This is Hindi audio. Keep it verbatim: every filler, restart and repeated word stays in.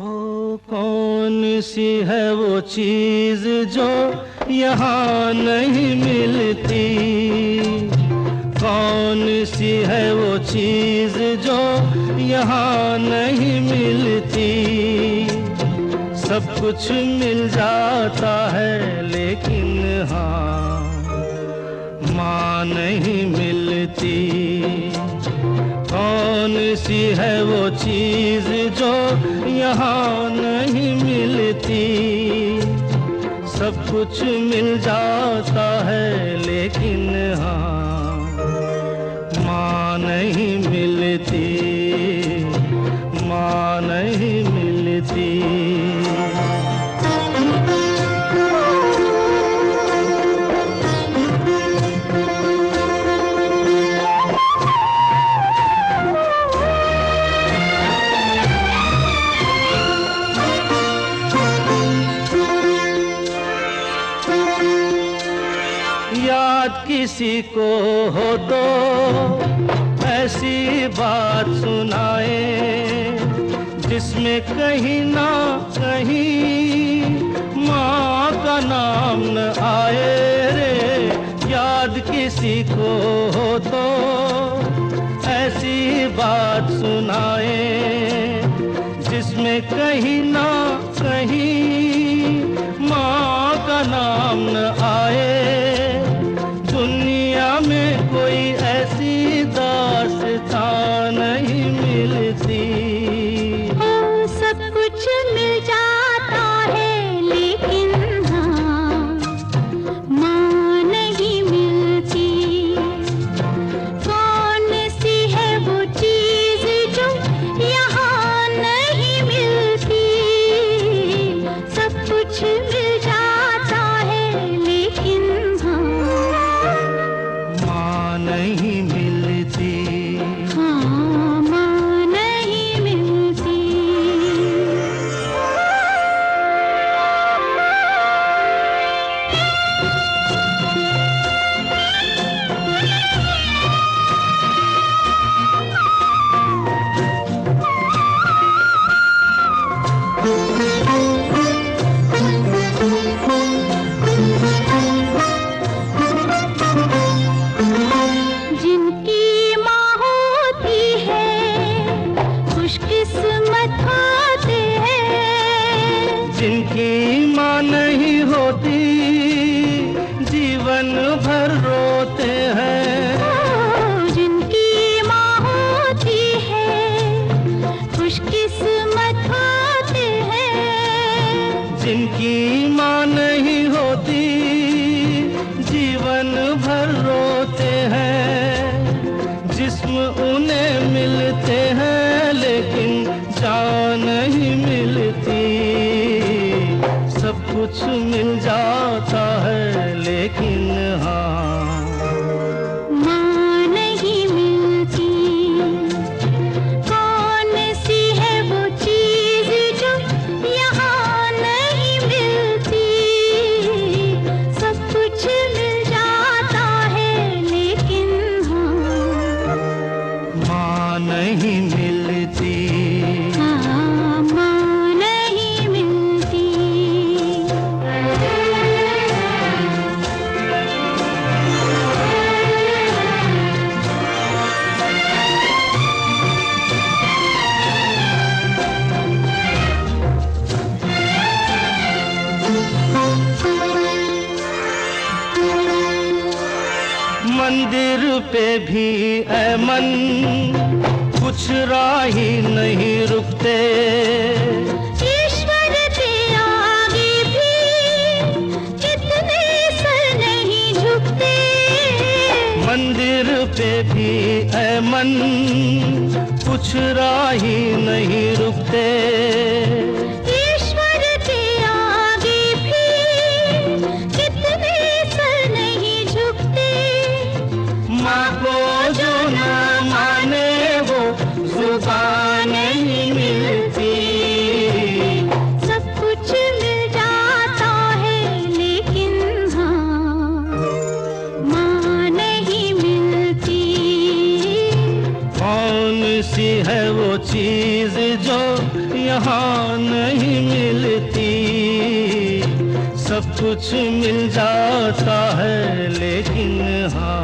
हो कौन सी है वो चीज जो यहाँ नहीं मिलती, कौन सी है वो चीज जो यहाँ नहीं मिलती। सब कुछ मिल जाता है लेकिन हाँ माँ नहीं मिलती। कौन सी है वो चीज जो यहाँ नहीं मिलती। सब कुछ मिल जाता है लेकिन हाँ माँ नहीं मिलती, माँ नहीं मिलती। याद किसी को हो तो ऐसी बात सुनाए जिसमें कहीं ना कहीं माँ का नाम न आए रे। याद किसी को हो तो ऐसी बात सुनाए जिसमें कहीं ना कहीं माँ का नाम न आए। दुनिया में कोई ऐसी दास्तां नहीं मिलती। ओ सब कुछ मिल जाता है लेकिन हाँ माँ नहीं मिलती। कौन सी है वो चीज जो यहाँ नहीं मिलती। सब कुछ मिल जाता है लेकिन हाँ नहीं मिलती। हाँ माँ नहीं मिलती। जिनकी माँ होती है खुशकिस्मत होते हैं। जिनकी माँ नहीं होती जीवन भर रोते हैं। ओ, जिनकी माँ होती है खुशकिस्मत होते हैं। जिनकी माँ नहीं होती जीवन भर रोते हैं। जिस्म उन्हें मिलते हैं लेकिन जान नहीं मिलती। सब कुछ मिल जाता है लेकिन हाँ माँ नहीं मिलती। कौन सी है वो चीज जो यहाँ नहीं मिलती। सब कुछ मिल जाता है लेकिन हाँ माँ नहीं मिलती। हाँ माँ नहीं मिलती। मंदिर पे भी ऐ मन कुछ राही नहीं रुकते। ईश्वर के आगे भी कितने सर नहीं झुकते। मंदिर पे भी ऐ मन कुछ राही नहीं रुकते। ईश्वर के आगे भी कितने सर नहीं झुकते। माँ को जो न माने वो जुबान नहीं मिलती। सब कुछ मिल जाता है लेकिन हाँ माँ नहीं मिलती। कौन सी है वो चीज जो यहाँ नहीं मिलती। सब कुछ मिल जाता है लेकिन हाँ